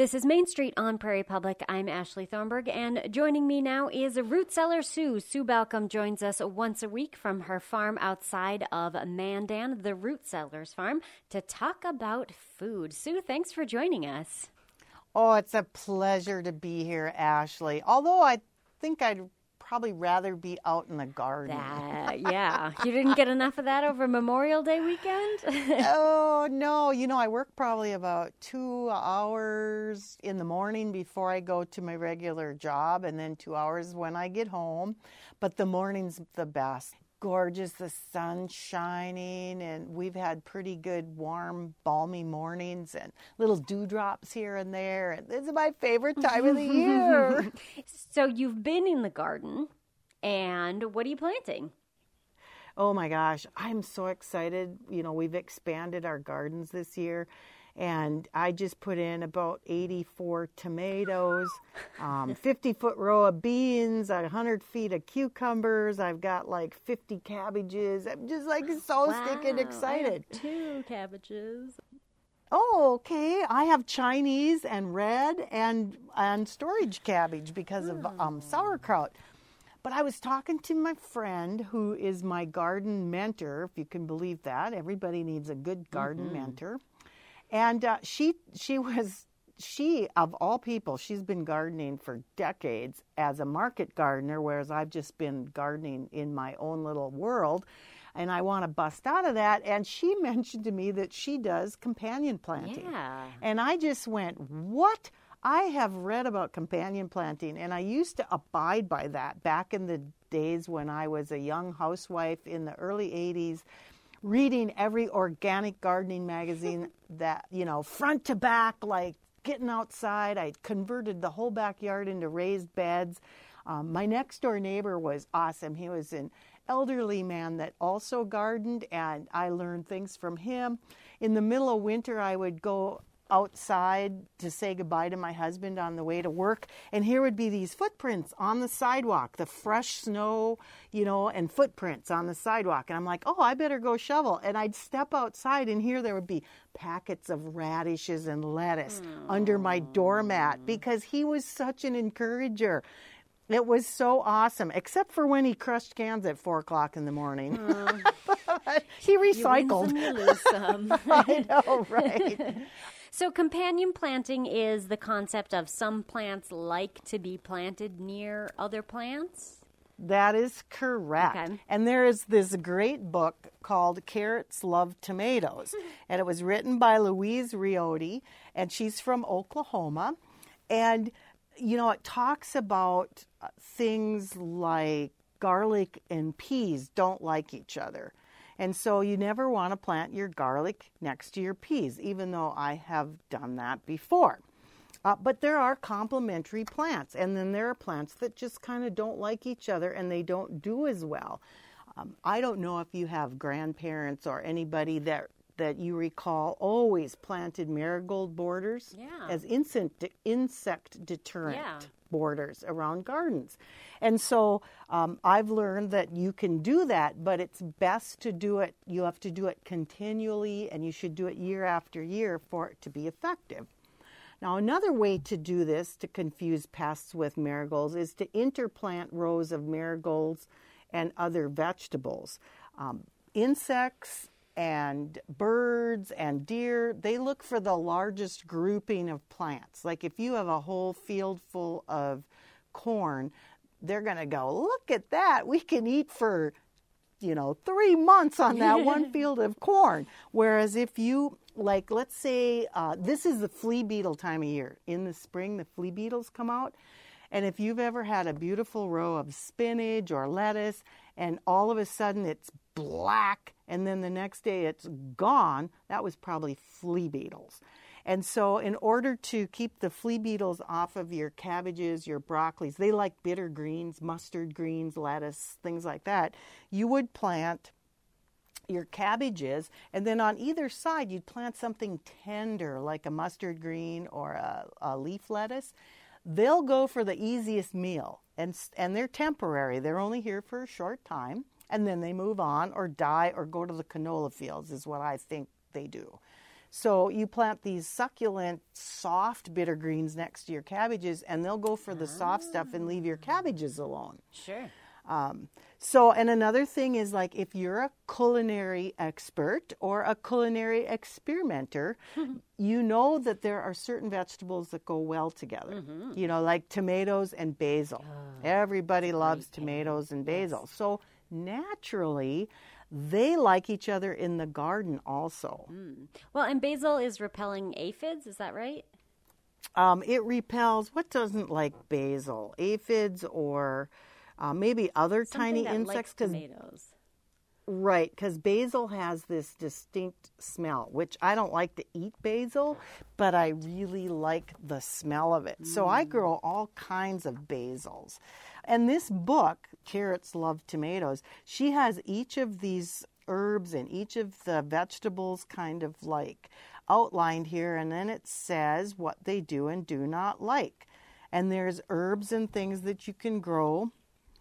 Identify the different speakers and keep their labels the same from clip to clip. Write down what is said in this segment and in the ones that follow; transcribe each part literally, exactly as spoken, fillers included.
Speaker 1: This is Main Street on Prairie Public. I'm Ashley Thornburg, and joining me now is root cellar Sue. Sue Balcom joins us once a week from her farm outside of Mandan, the Root Cellars Farm, to talk about food. Sue, thanks for joining us.
Speaker 2: Oh, it's a pleasure to be here, Ashley. Although I think I'd probably rather be out in the garden.
Speaker 1: That, yeah. You didn't get enough of that over Memorial Day weekend?
Speaker 2: Oh, no. You know, I work probably about two hours in the morning before I go to my regular job, and then two hours when I get home. But the morning's the best. Gorgeous, the sun shining, and we've had pretty good, warm, balmy mornings and little dewdrops here and there. And this is my favorite time of the year.
Speaker 1: So you've been in the garden, and what are you planting?
Speaker 2: Oh my gosh, I'm so excited. You know, we've expanded our gardens this year, and I just put in about eighty-four tomatoes, um, fifty-foot row of beans, one hundred feet of cucumbers. I've got like fifty cabbages. I'm just like so
Speaker 1: wow,
Speaker 2: stinking excited.
Speaker 1: I have two cabbages.
Speaker 2: Oh, okay. I have Chinese and red and and storage cabbage because of um, sauerkraut. But I was talking to my friend who is my garden mentor, if you can believe that. Everybody needs a good garden mm-hmm. mentor. And uh, she she was, she, of all people, she's been gardening for decades as a market gardener, whereas I've just been gardening in my own little world. And I want to bust out of that. And she mentioned to me that she does companion planting.
Speaker 1: Yeah.
Speaker 2: And I just went, what? I have read about companion planting, and I used to abide by that back in the days when I was a young housewife in the early eighties, reading every organic gardening magazine that, you know, front to back, like getting outside. I converted the whole backyard into raised beds. Um, my next door neighbor was awesome. He was an elderly man that also gardened, and I learned things from him. In the middle of winter, I would go outside to say goodbye to my husband on the way to work, and here would be these footprints on the sidewalk, the fresh snow, you know, and footprints on the sidewalk. And I'm like, oh, I better go shovel. And I'd step outside, and here there would be packets of radishes and lettuce mm. under my doormat, because he was such an encourager. It was so awesome, except for when he crushed cans at four o'clock in the morning. Mm. He recycled.
Speaker 1: You win some, you lose some.
Speaker 2: I know, right?
Speaker 1: So companion planting is the concept of some plants like to be planted near other plants?
Speaker 2: That is correct.
Speaker 1: Okay.
Speaker 2: And there is this great book called Carrots Love Tomatoes. And it was written by Louise Riotti, and she's from Oklahoma. And, you know, it talks about things like garlic and peas don't like each other. And so you never want to plant your garlic next to your peas, even though I have done that before. Uh, but there are complementary plants, and then there are plants that just kind of don't like each other and they don't do as well. Um, I don't know if you have grandparents or anybody that that you recall always planted marigold borders
Speaker 1: yeah.
Speaker 2: as insect, insect deterrent
Speaker 1: yeah.
Speaker 2: borders around gardens. And so um, I've learned that you can do that, but it's best to do it, you have to do it continually, and you should do it year after year for it to be effective. Now, another way to do this, to confuse pests with marigolds, is to interplant rows of marigolds and other vegetables. Um, insects and birds and deer, they look for the largest grouping of plants. Like if you have a whole field full of corn, they're going to go, look at that. We can eat for, you know, three months on that one field of corn. Whereas if you, like, let's say uh, this is the flea beetle time of year. In the spring, the flea beetles come out. And if you've ever had a beautiful row of spinach or lettuce, and all of a sudden it's black, and then the next day it's gone, that was probably flea beetles. And so in order to keep the flea beetles off of your cabbages, your broccolis, they like bitter greens, mustard greens, lettuce, things like that, you would plant your cabbages, and then on either side you'd plant something tender like a mustard green or a, a leaf lettuce. They'll go for the easiest meal, and and they're temporary. They're only here for a short time, and then they move on or die or go to the canola fields is what I think they do. So you plant these succulent, soft bitter greens next to your cabbages, and they'll go for the soft stuff and leave your cabbages alone.
Speaker 1: Sure.
Speaker 2: Um, so, and another thing is, like, if you're a culinary expert or a culinary experimenter, you know that there are certain vegetables that go well together. Mm-hmm. You know, like tomatoes and basil. Oh, everybody loves tomatoes and basil. Yes. So naturally, they like each other in the garden also.
Speaker 1: Mm. Well, and basil is repelling aphids, is that right?
Speaker 2: Um, it repels, what doesn't like basil? Aphids or... Uh, maybe other
Speaker 1: Something
Speaker 2: tiny
Speaker 1: that
Speaker 2: insects.
Speaker 1: Likes tomatoes.
Speaker 2: Right, because basil has this distinct smell, which I don't like to eat basil, but I really like the smell of it. Mm. So I grow all kinds of basils. And this book, Carrots Love Tomatoes, she has each of these herbs and each of the vegetables kind of like outlined here, and then it says what they do and do not like. And there's herbs and things that you can grow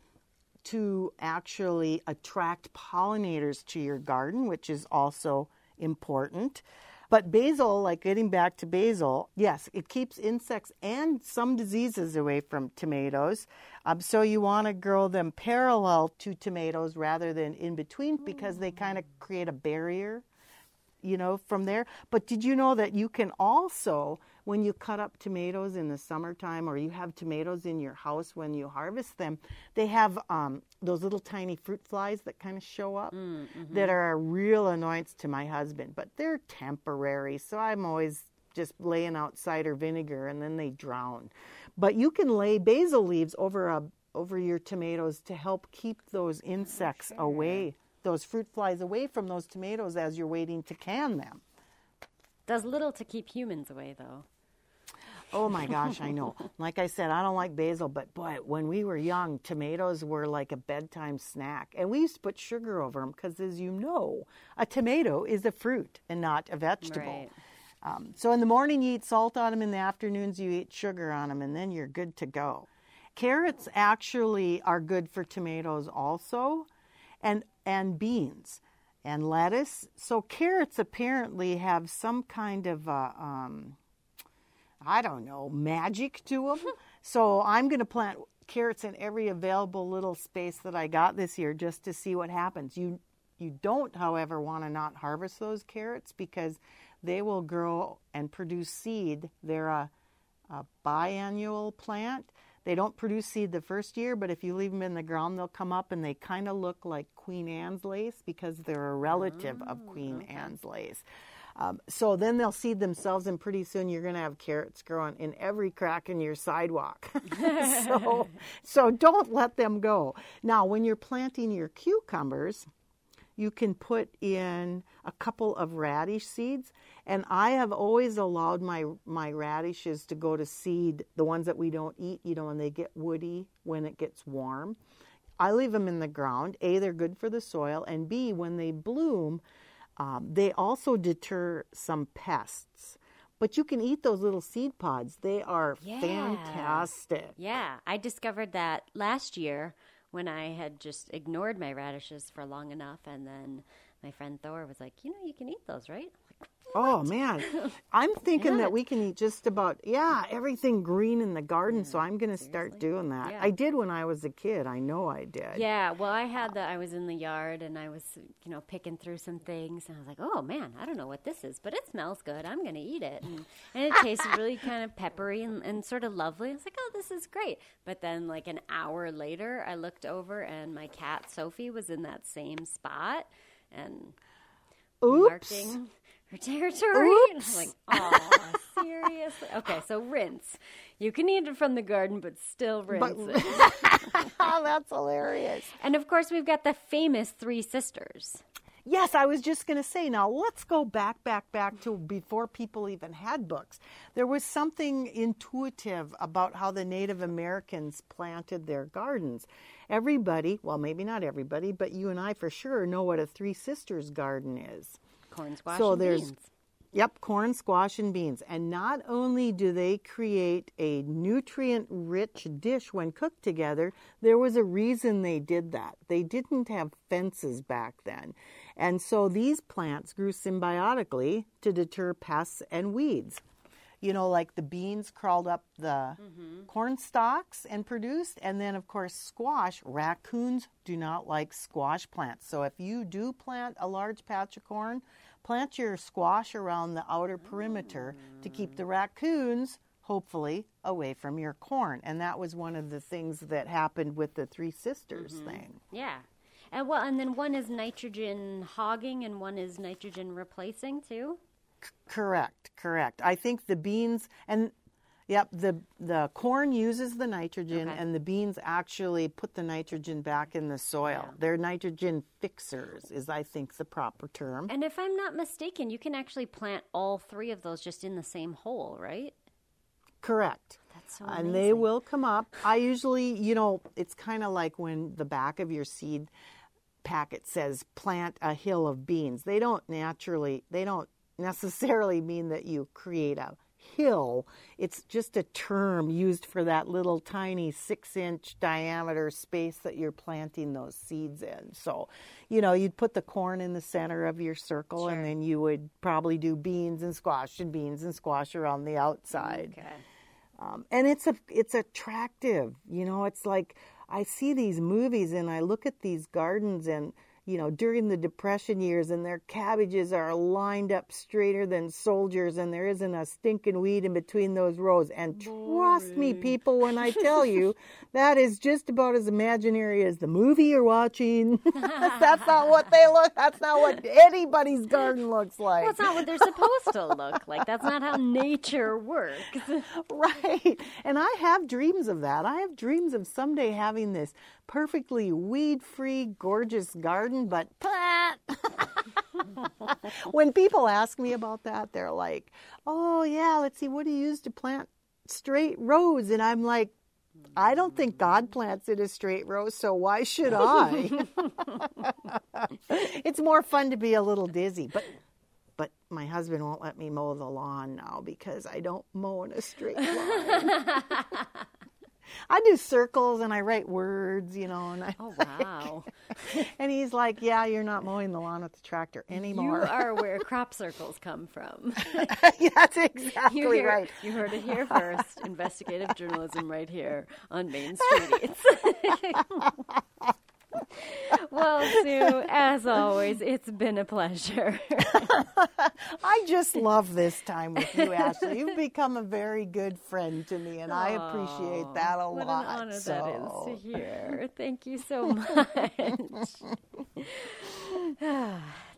Speaker 2: to actually attract pollinators to your garden, which is also important. But basil, like getting back to basil, yes, it keeps insects and some diseases away from tomatoes. Um, so you want to grow them parallel to tomatoes rather than in between, because they kind of create a barrier, you know, from there. But did you know that you can also, when you cut up tomatoes in the summertime, or you have tomatoes in your house when you harvest them, they have um, those little tiny fruit flies that kind of show up mm-hmm. that are a real annoyance to my husband. But they're temporary, so I'm always just laying out cider vinegar, and then they drown. But you can lay basil leaves over a over your tomatoes to help keep those insects oh, sure. away. Those fruit flies away from those tomatoes as you're waiting to can them.
Speaker 1: Does little to keep humans away, though.
Speaker 2: Oh, my gosh, I know. Like I said, I don't like basil, but, boy, when we were young, tomatoes were like a bedtime snack. And we used to put sugar over them because, as you know, a tomato is a fruit and not a vegetable.
Speaker 1: Right.
Speaker 2: Um, so in the morning, you eat salt on them. In the afternoons, you eat sugar on them, and then you're good to go. Carrots actually are good for tomatoes also. And and beans and lettuce. So carrots apparently have some kind of, uh, um, I don't know, magic to them. So I'm going to plant carrots in every available little space that I got this year just to see what happens. You you don't, however, want to not harvest those carrots because they will grow and produce seed. They're a, a biannual plant. They don't produce seed the first year, but if you leave them in the ground, they'll come up, and they kind of look like Queen Anne's lace because they're a relative oh, of Queen okay. Anne's lace. Um, so then they'll seed themselves, and pretty soon you're going to have carrots growing in every crack in your sidewalk. so, so don't let them go. Now, when you're planting your cucumbers, you can put in a couple of radish seeds. And I have always allowed my my radishes to go to seed, the ones that we don't eat, you know, when they get woody, when it gets warm. I leave them in the ground. A, they're good for the soil. And B, when they bloom, um, they also deter some pests. But you can eat those little seed pods. They are yeah. fantastic.
Speaker 1: Yeah, I discovered that last year when I had just ignored my radishes for long enough, and then my friend Thor was like, you know, you can eat those, right?
Speaker 2: Oh, man. I'm thinking yeah. that we can eat just about, yeah, everything green in the garden, yeah, so I'm going to start doing that. Yeah. I did when I was a kid. I know I did.
Speaker 1: Yeah, well, I had the, I was in the yard, and I was, you know, picking through some things, and I was like, oh, man, I don't know what this is, but it smells good. I'm going to eat it. And, and it tasted really kind of peppery and, and sort of lovely. I was like, oh, this is great. But then, like, an hour later, I looked over, and my cat, Sophie, was in that same spot, and
Speaker 2: Oops.
Speaker 1: marking her territory.
Speaker 2: Oops.
Speaker 1: And I'm like, oh, seriously? Okay, so rinse. You can eat it from the garden, but still rinse
Speaker 2: but,
Speaker 1: it.
Speaker 2: Oh, that's hilarious.
Speaker 1: And, of course, we've got the famous Three Sisters.
Speaker 2: Yes, I was just going to say, now let's go back, back, back to before people even had books. There was something intuitive about how the Native Americans planted their gardens. Everybody, well, maybe not everybody, but you and I for sure know what a Three Sisters garden is.
Speaker 1: Corn, squash,
Speaker 2: so
Speaker 1: and
Speaker 2: there's,
Speaker 1: beans.
Speaker 2: Yep, corn, squash, and beans. And not only do they create a nutrient-rich dish when cooked together, there was a reason they did that. They didn't have fences back then. And so these plants grew symbiotically to deter pests and weeds. You know, like the beans crawled up the mm-hmm. corn stalks and produced. And then, of course, squash. Raccoons do not like squash plants. So if you do plant a large patch of corn, plant your squash around the outer perimeter mm. to keep the raccoons, hopefully, away from your corn. And that was one of the things that happened with the Three Sisters mm-hmm. thing.
Speaker 1: Yeah. And well, and then one is nitrogen hogging and one is nitrogen replacing too?
Speaker 2: C- correct, correct. I think the beans and yep, the the corn uses the nitrogen okay. and the beans actually put the nitrogen back in the soil. Yeah. They're nitrogen fixers is I think the proper term.
Speaker 1: And if I'm not mistaken, you can actually plant all three of those just in the same hole, right?
Speaker 2: Correct.
Speaker 1: That's so amazing.
Speaker 2: And they will come up. I usually, you know, it's kind of like when the back of your seed packet says plant a hill of beans. They don't naturally, they don't necessarily mean that you create a hill. It's just a term used for that little tiny six inch diameter space that you're planting those seeds in. So, you know, you'd put the corn in the center of your circle sure. and then you would probably do beans and squash and beans and squash around the outside.
Speaker 1: Okay.
Speaker 2: Um, and it's a, it's attractive, you know, it's like I see these movies and I look at these gardens and, you know, during the Depression years and their cabbages are lined up straighter than soldiers and there isn't a stinking weed in between those rows. And trust Boring. me, people, when I tell you that is just about as imaginary as the movie you're watching. That's not what they look. That's not what anybody's garden looks like.
Speaker 1: Well, that's not what they're supposed to look like. That's not how nature works.
Speaker 2: Right. And I have dreams of that. I have dreams of someday having this perfectly weed-free, gorgeous garden, but when people ask me about that, they're like, oh, yeah, let's see, what do you use to plant straight rows? And I'm like, I don't think God plants it as straight rows, so why should I? It's more fun to be a little dizzy, but but my husband won't let me mow the lawn now because I don't mow in a straight line. I do circles and I write words, you know. And I
Speaker 1: oh, wow.
Speaker 2: Like, and he's like, yeah, you're not mowing the lawn with the tractor anymore.
Speaker 1: You are where crop circles come from.
Speaker 2: Yeah, that's exactly
Speaker 1: you hear,
Speaker 2: right.
Speaker 1: You heard it here first. Investigative journalism right here on Main Street. Well, Sue, as always, it's been a pleasure.
Speaker 2: I just love this time with you, Ashley. You've become a very good friend to me, and oh, I appreciate that a
Speaker 1: what
Speaker 2: lot.
Speaker 1: What an honor
Speaker 2: so.
Speaker 1: that is to hear. Thank you so much.